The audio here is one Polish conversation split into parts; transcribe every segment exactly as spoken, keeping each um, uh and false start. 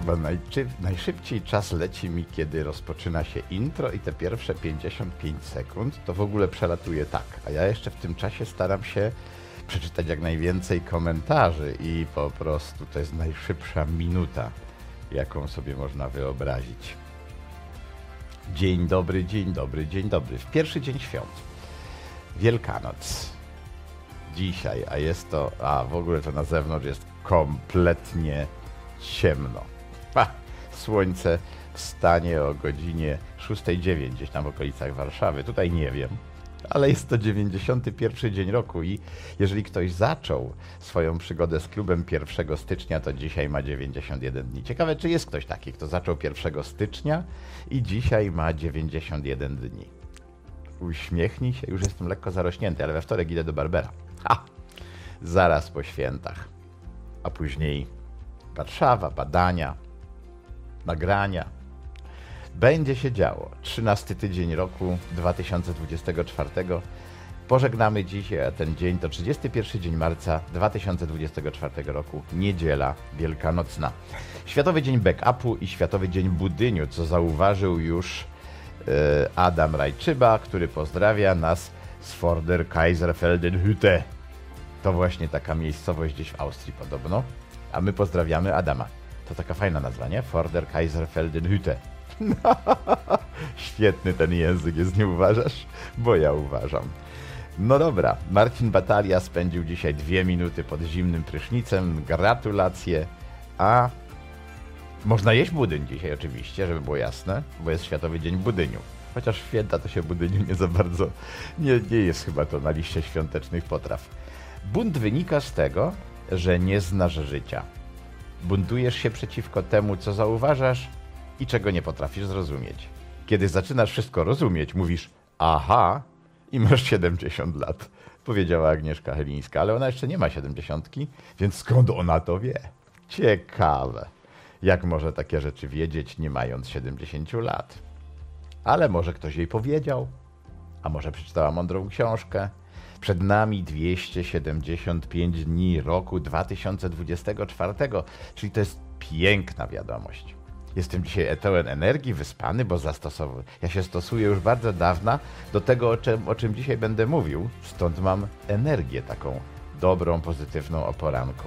chyba najczy, najszybciej czas leci mi, kiedy rozpoczyna się intro i te pierwsze pięćdziesiąt pięć sekund to w ogóle przelatuje tak, a ja jeszcze w tym czasie staram się przeczytać jak najwięcej komentarzy i po prostu to jest najszybsza minuta, jaką sobie można wyobrazić. Dzień dobry, dzień dobry, dzień dobry. W pierwszy dzień świąt. Wielkanoc. Dzisiaj, a jest to, a w ogóle to na zewnątrz jest kompletnie ciemno. Ha, słońce wstanie o godzinie szósta dziewięć gdzieś tam w okolicach Warszawy. Tutaj nie wiem, ale jest to dziewięćdziesiąty pierwszy dzień roku i jeżeli ktoś zaczął swoją przygodę z klubem pierwszego stycznia, to dzisiaj ma dziewięćdziesiąt jeden dni. Ciekawe, czy jest ktoś taki, kto zaczął pierwszego stycznia i dzisiaj ma dziewięćdziesiąt jeden dni. Uśmiechnij się, już jestem lekko zarośnięty, ale we wtorek idę do barbera. Ha! Zaraz po świętach. A później Warszawa, badania, nagrania. Będzie się działo. trzynasty tydzień roku dwa tysiące dwudziestego czwartego. Pożegnamy dzisiaj, a ten dzień to trzydziesty pierwszy dzień marca dwa tysiące dwudziestego czwartego roku, niedziela wielkanocna. Światowy Dzień Backupu i Światowy Dzień Budyniu, co zauważył już yy, Adam Rajczyba, który pozdrawia nas z Vorder Kaiserfeldenhütte. To właśnie taka miejscowość gdzieś w Austrii podobno. A my pozdrawiamy Adama. To taka fajna nazwa, nie? Vorder Kaiserfeldenhütte. Świetny ten język jest, nie uważasz? Bo ja uważam. No dobra, Marcin Batalia spędził dzisiaj dwie minuty pod zimnym prysznicem. Gratulacje. A można jeść budyń dzisiaj oczywiście, żeby było jasne, bo jest Światowy Dzień Budyniu. Chociaż święta to się budyniu nie za bardzo, nie, nie jest chyba to na liście świątecznych potraw. Bunt wynika z tego, że nie znasz życia. Buntujesz się przeciwko temu, co zauważasz i czego nie potrafisz zrozumieć. Kiedy zaczynasz wszystko rozumieć, mówisz aha i masz siedemdziesiąt lat, powiedziała Agnieszka Chylińska, ale ona jeszcze nie ma siedemdziesiątki, więc skąd ona to wie? Ciekawe. Jak może takie rzeczy wiedzieć, nie mając siedemdziesięciu lat? Ale może ktoś jej powiedział, a może przeczytała mądrą książkę. Przed nami dwieście siedemdziesiąt pięć dni roku dwa tysiące dwudziestego czwartego, czyli to jest piękna wiadomość. Jestem dzisiaj pełen energii, wyspany, bo zastosowy. Ja się stosuję już bardzo dawna do tego, o czym, o czym dzisiaj będę mówił, stąd mam energię taką dobrą, pozytywną o poranku.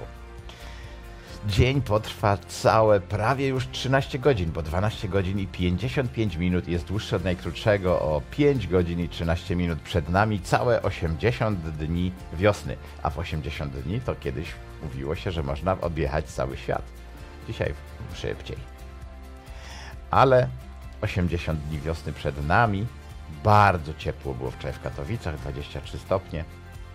Dzień potrwa całe prawie już trzynaście godzin, bo dwanaście godzin i pięćdziesiąt pięć minut jest dłuższy od najkrótszego o pięć godzin i trzynaście minut. Przed nami całe osiemdziesiąt dni wiosny, a w osiemdziesiąt dni to kiedyś mówiło się, że można objechać cały świat. Dzisiaj szybciej. Ale osiemdziesiąt dni wiosny przed nami. Bardzo ciepło było wczoraj w Katowicach, dwadzieścia trzy stopnie.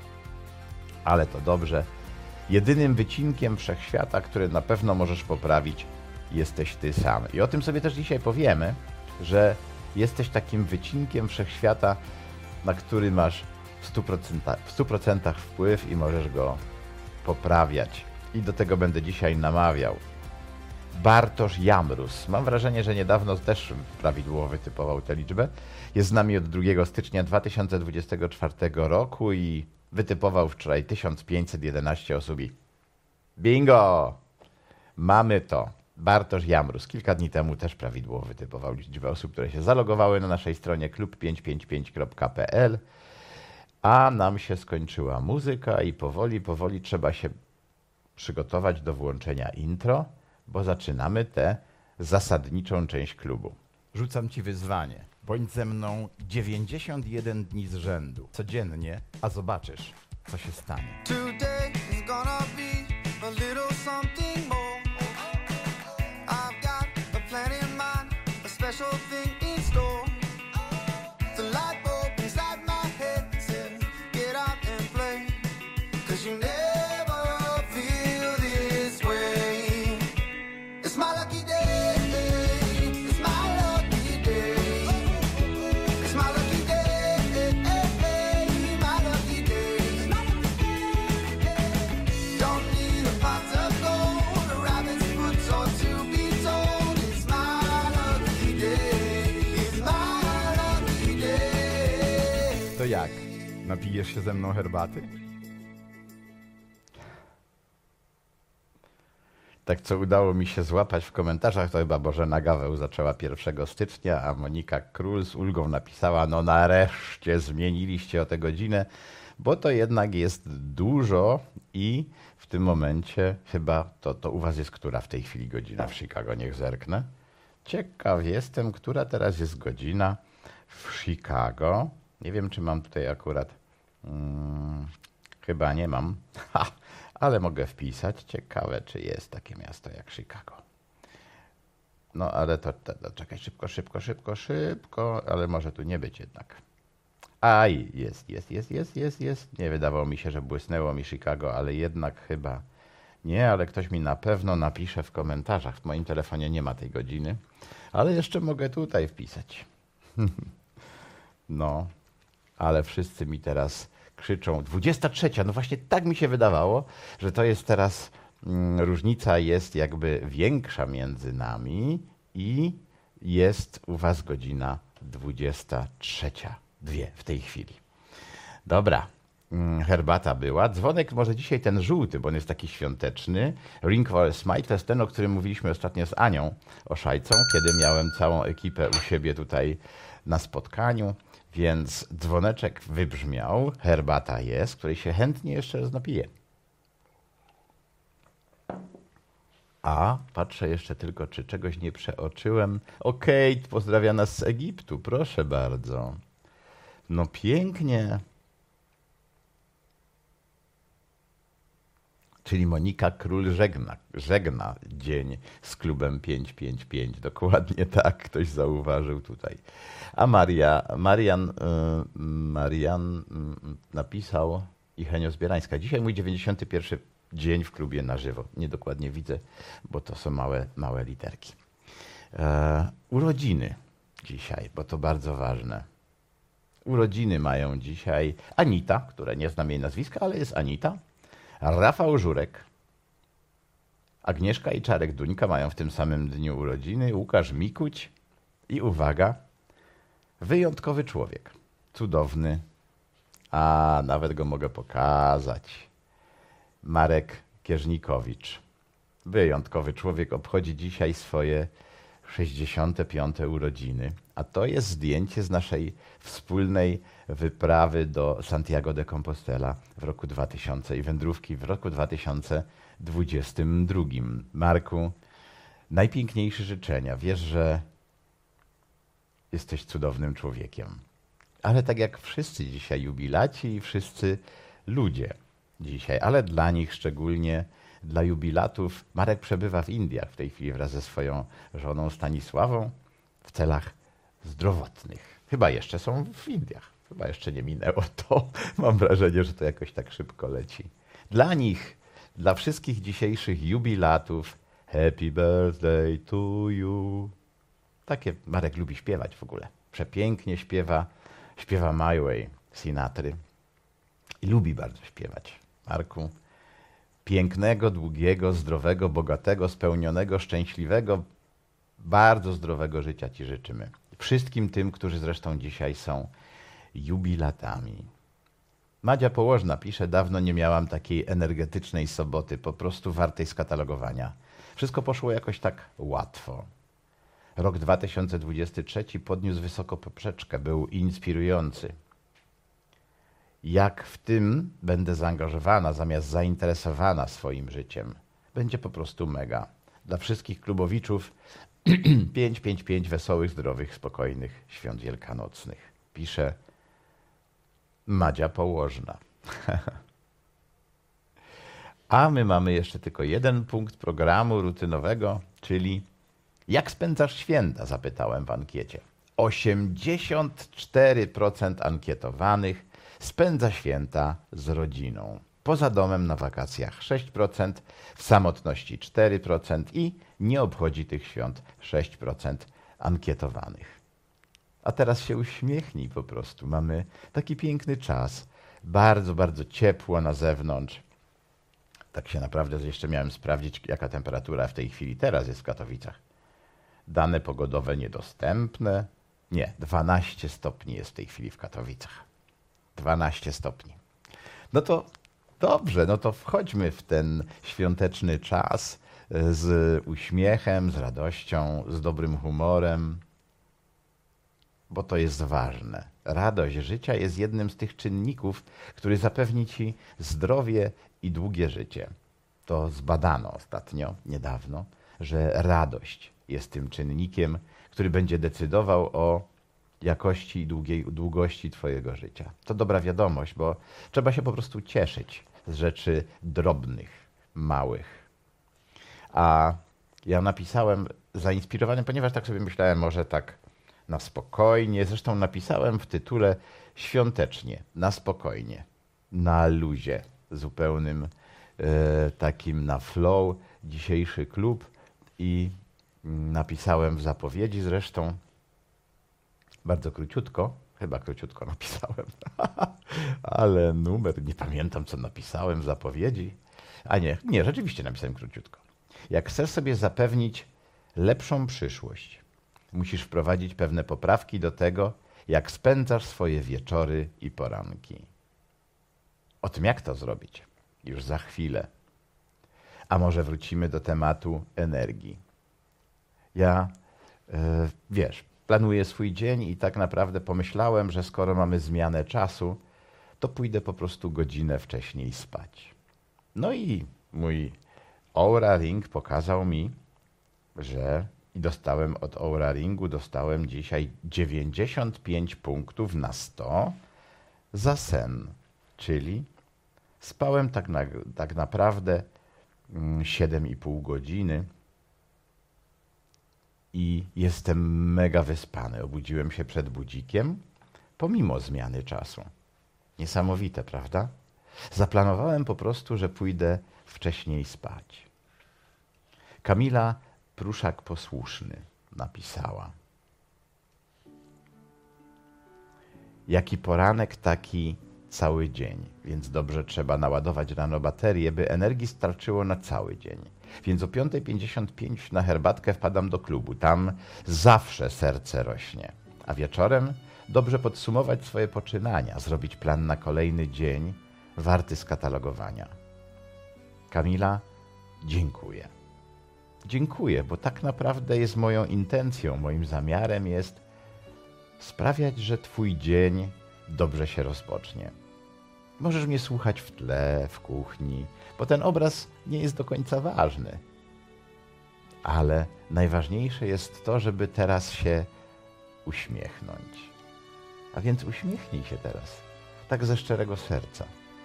Ale to dobrze. Jedynym wycinkiem wszechświata, który na pewno możesz poprawić, jesteś ty sam. I o tym sobie też dzisiaj powiemy, że jesteś takim wycinkiem wszechświata, na który masz w stu procentach, w stu procentach wpływ i możesz go poprawiać. I do tego będę dzisiaj namawiał. Bartosz Jamrus. Mam wrażenie, że niedawno też prawidłowo wytypował tę liczbę. Jest z nami od drugiego stycznia dwa tysiące dwudziestego czwartego roku i wytypował wczoraj tysiąc pięćset jedenaście osób. Bingo! Mamy to. Bartosz Jamrus. Kilka dni temu też prawidłowo wytypował liczbę osób, które się zalogowały na naszej stronie klub pięćset pięćdziesiąt pięć kropka p l. A nam się skończyła muzyka i powoli, powoli trzeba się przygotować do włączenia intro, bo zaczynamy tę zasadniczą część klubu. Rzucam ci wyzwanie. Bądź ze mną dziewięćdziesiąt jeden dni z rzędu. Codziennie, a zobaczysz, co się stanie. Today is gonna be a little something more. I've got a plan in mind, a special thing in store. The light bulb inside my head says, get out and play. 'Cause you never feel this way. It's my lucky day. It's my lucky day. It's my lucky day. My lucky day. Don't need a pot of gold, a rabbit's foot or to be told. It's my lucky day. It's my lucky day. To jak? Napijesz się ze mną herbaty? Tak co udało mi się złapać w komentarzach, to chyba Bożena Gaweł zaczęła pierwszego stycznia, a Monika Król z ulgą napisała, no nareszcie zmieniliście o tę godzinę, bo to jednak jest dużo i w tym momencie chyba to, to u was jest która w tej chwili godzina w Chicago, niech zerknę. Ciekaw jestem, która teraz jest godzina w Chicago. Nie wiem, czy mam tutaj akurat, hmm, chyba nie mam, ha, ale mogę wpisać. Ciekawe, czy jest takie miasto jak Chicago. No ale to, to, to czekaj, szybko, szybko, szybko, szybko, ale może tu nie być jednak. Aj, jest, jest, jest, jest, jest, jest. Nie wydawało mi się, że błysnęło mi Chicago, ale jednak chyba nie, ale ktoś mi na pewno napisze w komentarzach. W moim telefonie nie ma tej godziny, ale jeszcze mogę tutaj wpisać. No, ale wszyscy mi teraz krzyczą dwudziesta trzecia. No właśnie tak mi się wydawało, że to jest teraz, mm, różnica jest jakby większa między nami i jest u was godzina dwudziesta trzecia. Dwie w tej chwili. Dobra, herbata była. Dzwonek może dzisiaj ten żółty, bo on jest taki świąteczny. Ring for a Smile to jest ten, o którym mówiliśmy ostatnio z Anią Oszajcą, kiedy miałem całą ekipę u siebie tutaj na spotkaniu, więc dzwoneczek wybrzmiał, herbata jest, której się chętnie jeszcze raz napiję. A, patrzę jeszcze tylko, czy czegoś nie przeoczyłem. O, Kate pozdrawia nas z Egiptu, proszę bardzo. No pięknie. Czyli Monika Król żegna, żegna dzień z klubem pięćset pięćdziesiąt pięć. Dokładnie tak ktoś zauważył tutaj. A Maria, Marian, y, Marian y, napisał i Henio Zbierańska. Dzisiaj mój dziewięćdziesiąty pierwszy dzień w klubie na żywo. Niedokładnie widzę, bo to są małe, małe literki. E, urodziny dzisiaj, bo to bardzo ważne. Urodziny mają dzisiaj Anita, która nie znam jej nazwiska, ale jest Anita. Rafał Żurek, Agnieszka i Czarek Duńka mają w tym samym dniu urodziny. Łukasz Mikuć i uwaga, wyjątkowy człowiek, cudowny, a nawet go mogę pokazać. Marek Kierznikowicz, wyjątkowy człowiek, obchodzi dzisiaj swoje sześćdziesiąte piąte urodziny, a to jest zdjęcie z naszej wspólnej wyprawy do Santiago de Compostela w roku dwa tysiące i wędrówki w roku dwa tysiące dwudziestym drugim. Marku, najpiękniejsze życzenia. Wiesz, że jesteś cudownym człowiekiem. Ale tak jak wszyscy dzisiaj jubilaci i wszyscy ludzie dzisiaj, ale dla nich szczególnie, dla jubilatów, Marek przebywa w Indiach w tej chwili wraz ze swoją żoną Stanisławą w celach zdrowotnych. Chyba jeszcze są w Indiach. Chyba jeszcze nie minęło to. Mam wrażenie, że to jakoś tak szybko leci. Dla nich, dla wszystkich dzisiejszych jubilatów, happy birthday to you. Takie Marek lubi śpiewać w ogóle. Przepięknie śpiewa. Śpiewa My Way Sinatry. I lubi bardzo śpiewać. Marku, pięknego, długiego, zdrowego, bogatego, spełnionego, szczęśliwego, bardzo zdrowego życia ci życzymy. Wszystkim tym, którzy zresztą dzisiaj są jubilatami. Madzia Położna pisze, dawno nie miałam takiej energetycznej soboty, po prostu wartej skatalogowania. Wszystko poszło jakoś tak łatwo. Rok dwa tysiące dwudziesty trzeci podniósł wysoko poprzeczkę, był inspirujący. Jak w tym będę zaangażowana zamiast zainteresowana swoim życiem. Będzie po prostu mega. Dla wszystkich klubowiczów pięć pięć pięć wesołych, zdrowych, spokojnych świąt wielkanocnych. Pisze Madzia Położna. A my mamy jeszcze tylko jeden punkt programu rutynowego, czyli jak spędzasz święta? Zapytałem w ankiecie. osiemdziesiąt cztery procent ankietowanych spędza święta z rodziną. Poza domem na wakacjach sześć procent, w samotności cztery procent i nie obchodzi tych świąt sześć procent ankietowanych. A teraz się uśmiechnij po prostu. Mamy taki piękny czas. Bardzo, bardzo ciepło na zewnątrz. Tak się naprawdę jeszcze miałem sprawdzić, jaka temperatura w tej chwili teraz jest w Katowicach. Dane pogodowe niedostępne. Nie, dwanaście stopni jest w tej chwili w Katowicach. dwanaście stopni. No to dobrze, no to wchodźmy w ten świąteczny czas. z uśmiechem, z radością, z dobrym humorem, bo to jest ważne. Radość życia jest jednym z tych czynników, który zapewni ci zdrowie i długie życie. To zbadano ostatnio, niedawno, że radość jest tym czynnikiem, który będzie decydował o jakości i długiej, długości twojego życia. To dobra wiadomość, bo trzeba się po prostu cieszyć z rzeczy drobnych, małych. A ja napisałem zainspirowany, ponieważ tak sobie myślałem, może tak na spokojnie, zresztą napisałem w tytule świątecznie, na spokojnie, na luzie, zupełnym e, takim na flow, dzisiejszy klub i napisałem w zapowiedzi zresztą, bardzo króciutko, chyba króciutko napisałem, ale numer, nie pamiętam co napisałem w zapowiedzi, a nie, nie, rzeczywiście napisałem króciutko. Jak chcesz sobie zapewnić lepszą przyszłość, musisz wprowadzić pewne poprawki do tego, jak spędzasz swoje wieczory i poranki. O tym, jak to zrobić, już za chwilę. A może wrócimy do tematu energii. Ja, yy, wiesz, planuję swój dzień i tak naprawdę pomyślałem, że skoro mamy zmianę czasu, to pójdę po prostu godzinę wcześniej spać. No i mój Oura Ring pokazał mi, że i dostałem od Oura Ringu, dostałem dzisiaj dziewięćdziesiąt pięć punktów na sto za sen, czyli spałem tak, na, tak naprawdę siedem i pół godziny i jestem mega wyspany. Obudziłem się przed budzikiem, pomimo zmiany czasu. Niesamowite, prawda? Zaplanowałem po prostu, że pójdę wcześniej spać. Kamila Pruszak-Posłuszny napisała: jaki poranek, taki cały dzień, więc dobrze trzeba naładować rano baterię, by energii starczyło na cały dzień. Więc o piąta pięćdziesiąt pięć na herbatkę wpadam do klubu. Tam zawsze serce rośnie. A wieczorem dobrze podsumować swoje poczynania, zrobić plan na kolejny dzień, warty skatalogowania. Kamila, dziękuję. Dziękuję, bo tak naprawdę jest moją intencją, moim zamiarem jest sprawiać, że twój dzień dobrze się rozpocznie. Możesz mnie słuchać w tle, w kuchni, bo ten obraz nie jest do końca ważny. Ale najważniejsze jest to, żeby teraz się uśmiechnąć. A więc uśmiechnij się teraz, tak ze szczerego serca.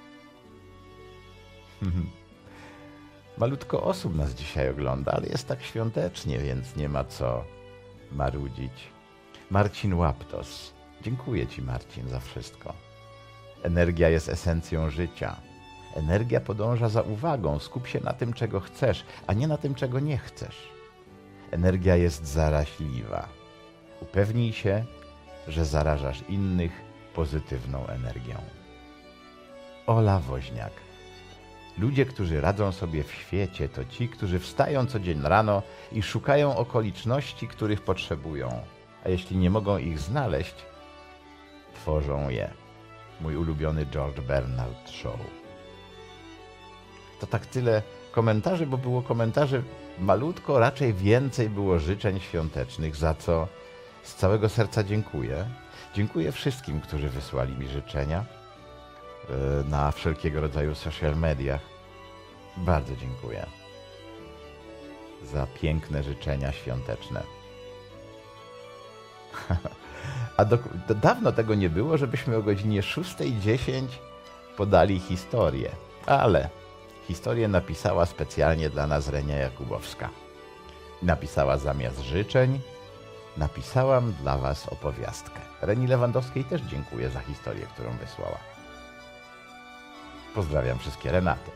Malutko osób nas dzisiaj ogląda, ale jest tak świątecznie, więc nie ma co marudzić. Marcin Łaptos. Dziękuję ci, Marcin, za wszystko. Energia jest esencją życia. Energia podąża za uwagą. Skup się na tym, czego chcesz, a nie na tym, czego nie chcesz. Energia jest zaraźliwa. Upewnij się, że zarażasz innych pozytywną energią. Ola Woźniak. Ludzie, którzy radzą sobie w świecie, to ci, którzy wstają co dzień rano i szukają okoliczności, których potrzebują. A jeśli nie mogą ich znaleźć, tworzą je. Mój ulubiony George Bernard Shaw. To tak tyle komentarzy, bo było komentarzy malutko, raczej więcej było życzeń świątecznych, za co z całego serca dziękuję. Dziękuję wszystkim, którzy wysłali mi życzenia na wszelkiego rodzaju social mediach. Bardzo dziękuję za piękne życzenia świąteczne. A do, do, dawno tego nie było, żebyśmy o godzinie szósta dziesięć podali historię. Ale historię napisała specjalnie dla nas Renia Jakubowska. Napisała zamiast życzeń, napisałam dla was opowiastkę. Reni Lewandowskiej też dziękuję za historię, którą wysłała. Pozdrawiam wszystkie Renaty.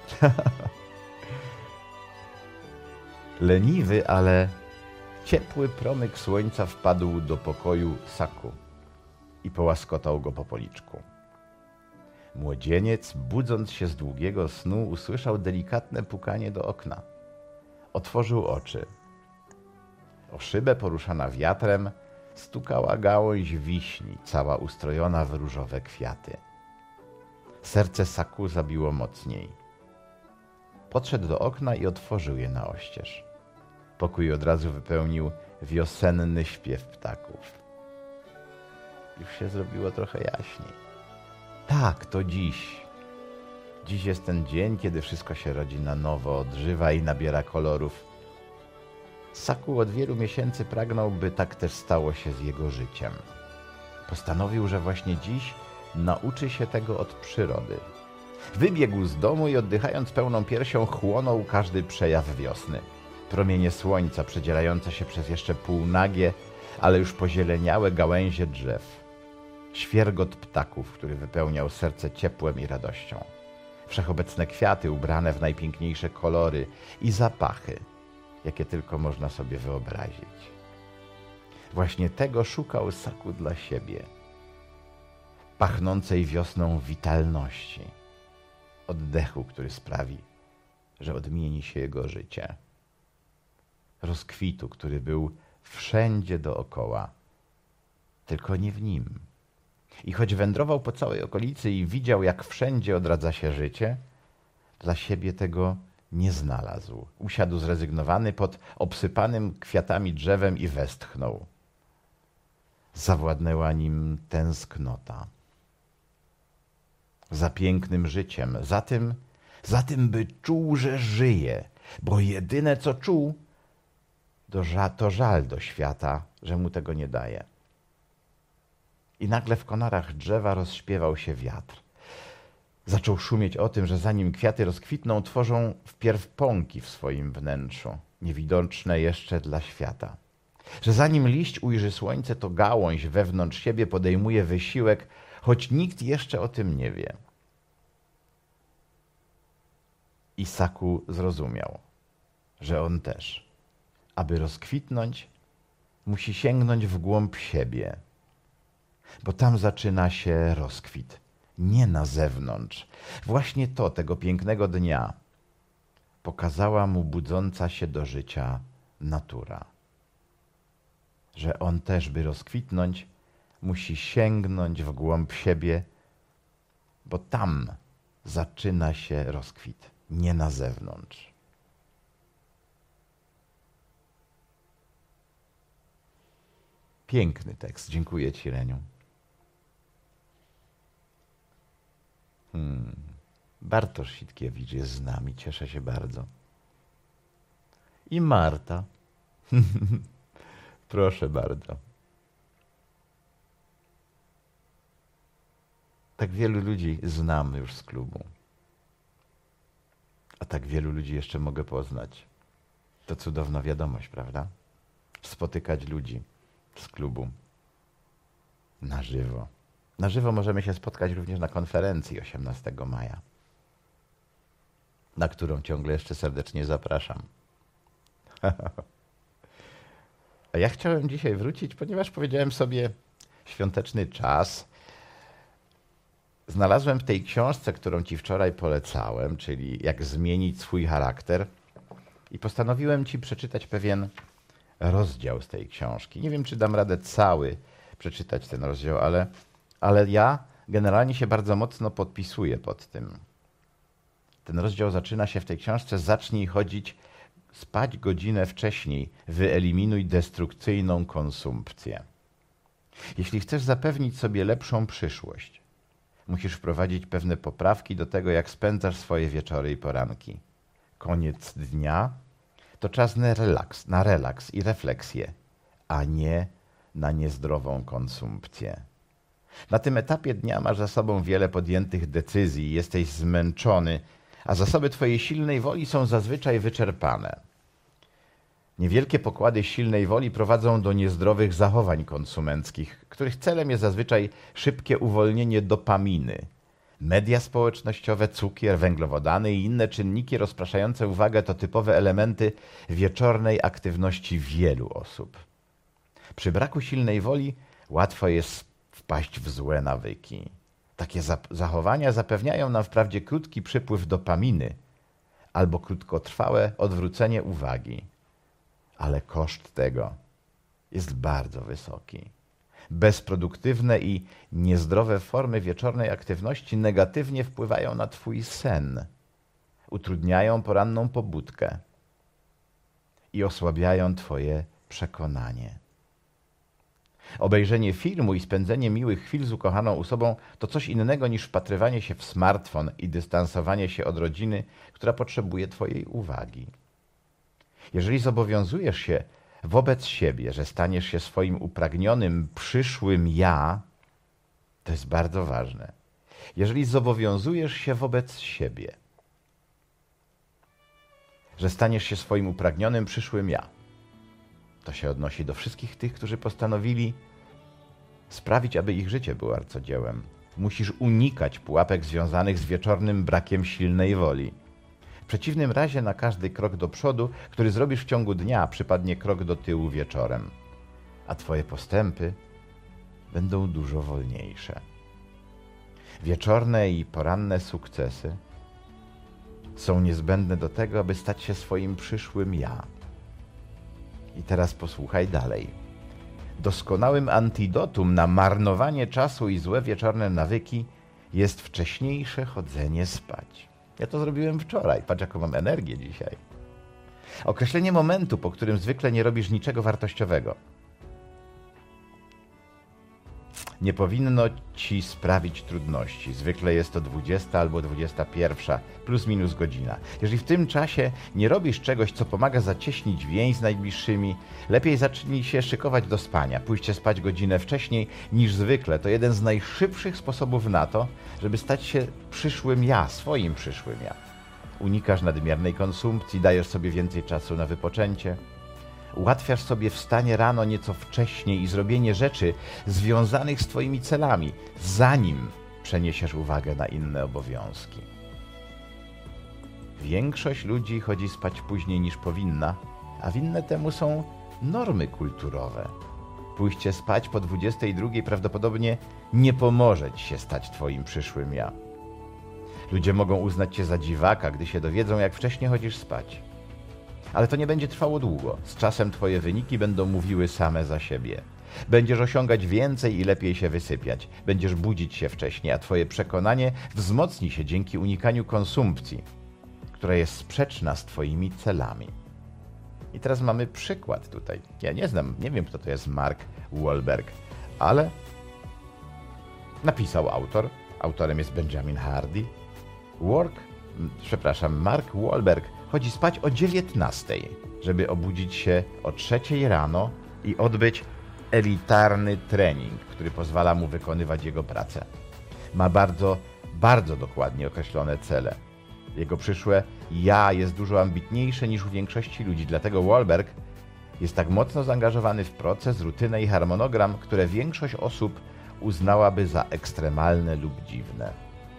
Leniwy, ale ciepły promyk słońca wpadł do pokoju Saku i połaskotał go po policzku. Młodzieniec, budząc się z długiego snu, usłyszał delikatne pukanie do okna. Otworzył oczy. O szybę poruszana wiatrem stukała gałąź wiśni, cała ustrojona w różowe kwiaty. Serce Saku zabiło mocniej. Podszedł do okna i otworzył je na oścież. Pokój od razu wypełnił wiosenny śpiew ptaków. Już się zrobiło trochę jaśniej. Tak, to dziś. Dziś jest ten dzień, kiedy wszystko się rodzi na nowo, odżywa i nabiera kolorów. Saku od wielu miesięcy pragnął, by tak też stało się z jego życiem. Postanowił, że właśnie dziś nauczy się tego od przyrody. Wybiegł z domu i oddychając pełną piersią chłonął każdy przejaw wiosny. Promienie słońca przedzierające się przez jeszcze półnagie, ale już pozieleniałe gałęzie drzew. Świergot ptaków, który wypełniał serce ciepłem i radością. Wszechobecne kwiaty ubrane w najpiękniejsze kolory i zapachy, jakie tylko można sobie wyobrazić. Właśnie tego szukał Saku dla siebie. Pachnącej wiosną witalności. Oddechu, który sprawi, że odmieni się jego życie. Rozkwitu, który był wszędzie dookoła, tylko nie w nim. I choć wędrował po całej okolicy i widział, jak wszędzie odradza się życie, dla siebie tego nie znalazł. Usiadł zrezygnowany pod obsypanym kwiatami drzewem i westchnął. Zawładnęła nim tęsknota. Za pięknym życiem, za tym, za tym, by czuł, że żyje, bo jedyne, co czuł, to, ża- to żal do świata, że mu tego nie daje. I nagle w konarach drzewa rozśpiewał się wiatr. Zaczął szumieć o tym, że zanim kwiaty rozkwitną, tworzą wpierw pąki w swoim wnętrzu, niewidoczne jeszcze dla świata. Że zanim liść ujrzy słońce, to gałąź wewnątrz siebie podejmuje wysiłek, choć nikt jeszcze o tym nie wie. I Saku zrozumiał, że on też, aby rozkwitnąć, musi sięgnąć w głąb siebie, bo tam zaczyna się rozkwit, nie na zewnątrz. Właśnie to tego pięknego dnia pokazała mu budząca się do życia natura. Że on też, by rozkwitnąć, musi sięgnąć w głąb siebie, bo tam zaczyna się rozkwit, nie na zewnątrz. Piękny tekst. Dziękuję ci, Reniu. Hmm. Bartosz Sitkiewicz jest z nami. Cieszę się bardzo. I Marta. Proszę bardzo. Tak wielu ludzi znamy już z klubu. A tak wielu ludzi jeszcze mogę poznać. To cudowna wiadomość, prawda? Spotykać ludzi z klubu na żywo. Na żywo możemy się spotkać również na konferencji osiemnastego maja, na którą ciągle jeszcze serdecznie zapraszam. A ja chciałem dzisiaj wrócić, ponieważ powiedziałem sobie świąteczny czas. Znalazłem w tej książce, którą ci wczoraj polecałem, czyli Jak zmienić swój charakter, i postanowiłem ci przeczytać pewien rozdział z tej książki. Nie wiem, czy dam radę cały przeczytać ten rozdział, ale, ale ja generalnie się bardzo mocno podpisuję pod tym. Ten rozdział zaczyna się w tej książce: zacznij chodzić spać godzinę wcześniej, wyeliminuj destrukcyjną konsumpcję. Jeśli chcesz zapewnić sobie lepszą przyszłość, musisz wprowadzić pewne poprawki do tego, jak spędzasz swoje wieczory i poranki. Koniec dnia to czas na relaks, na relaks i refleksję, a nie na niezdrową konsumpcję. Na tym etapie dnia masz za sobą wiele podjętych decyzji, jesteś zmęczony, a zasoby twojej silnej woli są zazwyczaj wyczerpane. Niewielkie pokłady silnej woli prowadzą do niezdrowych zachowań konsumenckich, których celem jest zazwyczaj szybkie uwolnienie dopaminy. Media społecznościowe, cukier, węglowodany i inne czynniki rozpraszające uwagę to typowe elementy wieczornej aktywności wielu osób. Przy braku silnej woli łatwo jest wpaść w złe nawyki. Takie zachowania zapewniają nam wprawdzie krótki przypływ dopaminy albo krótkotrwałe odwrócenie uwagi, ale koszt tego jest bardzo wysoki. Bezproduktywne i niezdrowe formy wieczornej aktywności negatywnie wpływają na twój sen, utrudniają poranną pobudkę i osłabiają twoje przekonanie. Obejrzenie filmu i spędzenie miłych chwil z ukochaną osobą to coś innego niż wpatrywanie się w smartfon i dystansowanie się od rodziny, która potrzebuje twojej uwagi. Jeżeli zobowiązujesz się wobec siebie, że staniesz się swoim upragnionym, przyszłym ja, to jest bardzo ważne. Jeżeli zobowiązujesz się wobec siebie, że staniesz się swoim upragnionym, przyszłym ja, to się odnosi do wszystkich tych, którzy postanowili sprawić, aby ich życie było arcodziełem. Musisz unikać pułapek związanych z wieczornym brakiem silnej woli. W przeciwnym razie na każdy krok do przodu, który zrobisz w ciągu dnia, przypadnie krok do tyłu wieczorem, a twoje postępy będą dużo wolniejsze. Wieczorne i poranne sukcesy są niezbędne do tego, aby stać się swoim przyszłym ja. I teraz posłuchaj dalej. Doskonałym antidotum na marnowanie czasu i złe wieczorne nawyki jest wcześniejsze chodzenie spać. Ja to zrobiłem wczoraj. Patrz, jaką mam energię dzisiaj. Określenie momentu, po którym zwykle nie robisz niczego wartościowego, nie powinno ci sprawić trudności. Zwykle jest to dwudziesta albo dwudziesta pierwsza, plus minus godzina. Jeżeli w tym czasie nie robisz czegoś, co pomaga zacieśnić więź z najbliższymi, lepiej zacznij się szykować do spania. Pójście spać godzinę wcześniej niż zwykle to jeden z najszybszych sposobów na to, żeby stać się przyszłym ja, swoim przyszłym ja. Unikasz nadmiernej konsumpcji, dajesz sobie więcej czasu na wypoczęcie. Ułatwiasz sobie wstanie rano nieco wcześniej i zrobienie rzeczy związanych z twoimi celami, zanim przeniesiesz uwagę na inne obowiązki. Większość ludzi chodzi spać później niż powinna, a winne temu są normy kulturowe. Pójście spać po dwudziestej drugiej prawdopodobnie nie pomoże ci się stać twoim przyszłym ja. Ludzie mogą uznać cię za dziwaka, gdy się dowiedzą, jak wcześnie chodzisz spać. Ale to nie będzie trwało długo. Z czasem twoje wyniki będą mówiły same za siebie. Będziesz osiągać więcej i lepiej się wysypiać. Będziesz budzić się wcześniej, a twoje przekonanie wzmocni się dzięki unikaniu konsumpcji, która jest sprzeczna z twoimi celami. I teraz mamy przykład tutaj. Ja nie znam, nie wiem, kto to jest Mark Wahlberg, ale napisał autor. Autorem jest Benjamin Hardy. Work, przepraszam, Mark Wahlberg chodzi spać o dziewiętnastej, żeby obudzić się o trzeciej rano i odbyć elitarny trening, który pozwala mu wykonywać jego pracę. Ma bardzo, bardzo dokładnie określone cele. Jego przyszłe ja jest dużo ambitniejsze niż u większości ludzi, dlatego Wahlberg jest tak mocno zaangażowany w proces, rutynę i harmonogram, które większość osób uznałaby za ekstremalne lub dziwne.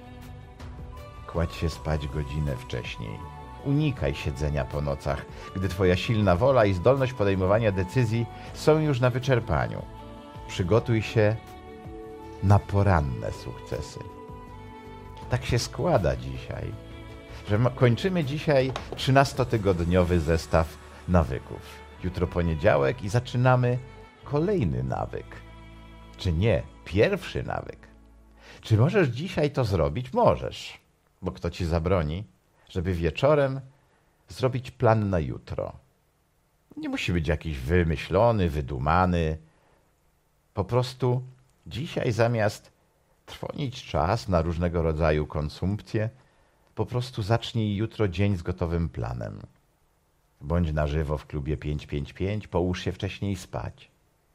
Kładź się spać godzinę wcześniej. Unikaj siedzenia po nocach, gdy twoja silna wola i zdolność podejmowania decyzji są już na wyczerpaniu. Przygotuj się na poranne sukcesy. Tak się składa dzisiaj, że kończymy dzisiaj trzynastotygodniowy zestaw nawyków. Jutro poniedziałek i zaczynamy kolejny nawyk. Czy nie? Pierwszy nawyk. Czy możesz dzisiaj to zrobić? Możesz, bo kto ci zabroni, żeby wieczorem zrobić plan na jutro. Nie musi być jakiś wymyślony, wydumany. Po prostu dzisiaj zamiast trwonić czas na różnego rodzaju konsumpcję, po prostu zacznij jutro dzień z gotowym planem. Bądź na żywo w klubie pięć pięć pięć, połóż się wcześniej spać.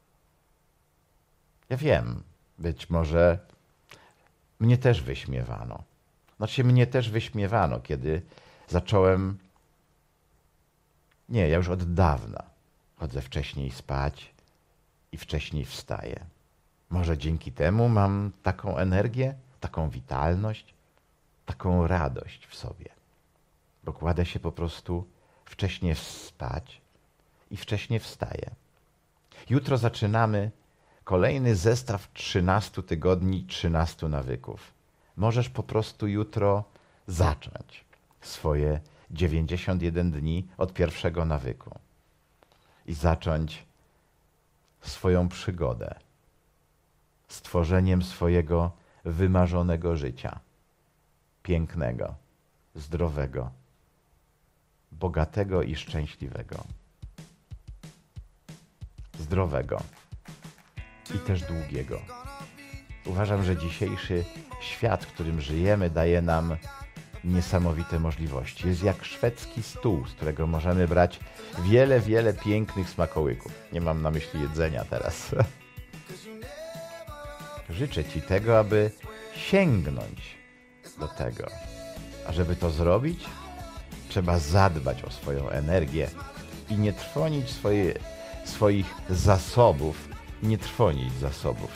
Ja wiem, być może mnie też wyśmiewano. Znaczy mnie też wyśmiewano, kiedy zacząłem... Nie, ja już od dawna chodzę wcześniej spać i wcześniej wstaję. Może dzięki temu mam taką energię, taką witalność, taką radość w sobie. Bo kładę się po prostu wcześniej spać i wcześniej wstaję. Jutro zaczynamy kolejny zestaw trzynastu tygodni, trzynastu nawyków. Możesz po prostu jutro zacząć swoje dziewięćdziesiąt jeden dni od pierwszego nawyku i zacząć swoją przygodę z tworzeniem swojego wymarzonego życia. Pięknego, zdrowego bogatego i szczęśliwego, zdrowego i też długiego. Uważam, że dzisiejszy świat, w którym żyjemy, daje nam niesamowite możliwości. Jest jak szwedzki stół, z którego możemy brać wiele, wiele pięknych smakołyków. Nie mam na myśli jedzenia teraz. Życzę Ci tego, aby sięgnąć do tego. A żeby to zrobić, trzeba zadbać o swoją energię i nie trwonić swoje, swoich zasobów, nie trwonić zasobów.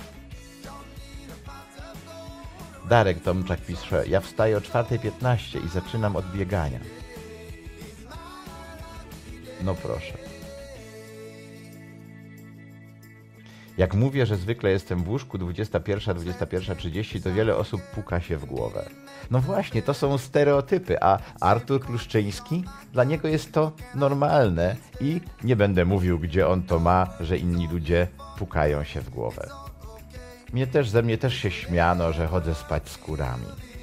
Darek Tomczak pisze, ja wstaję o czwarta piętnaście i zaczynam od biegania. No proszę. Jak mówię, że zwykle jestem w łóżku dwudziesta pierwsza, dwudziesta pierwsza trzydzieści, to wiele osób puka się w głowę. No właśnie, to są stereotypy, a Artur Kruszczyński, dla niego jest to normalne i nie będę mówił, gdzie on to ma, że inni ludzie pukają się w głowę. Mnie też, ze mnie też się śmiano, że chodzę spać z kurami.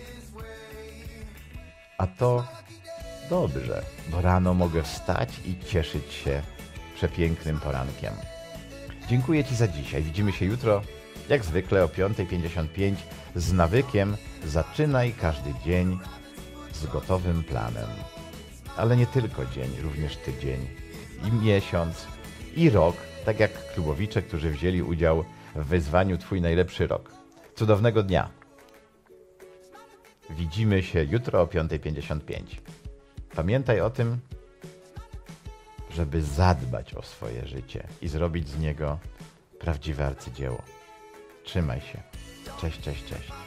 A to dobrze, bo rano mogę wstać i cieszyć się przepięknym porankiem. Dziękuję Ci za dzisiaj. Widzimy się jutro, jak zwykle o piąta pięćdziesiąt pięć. Z nawykiem zaczynaj każdy dzień z gotowym planem. Ale nie tylko dzień, również tydzień i miesiąc i rok, tak jak klubowicze, którzy wzięli udział w wyzwaniu Twój najlepszy rok. Cudownego dnia. Widzimy się jutro o piąta pięćdziesiąt pięć. Pamiętaj o tym, żeby zadbać o swoje życie i zrobić z niego prawdziwe arcydzieło. Trzymaj się. Cześć, cześć, cześć.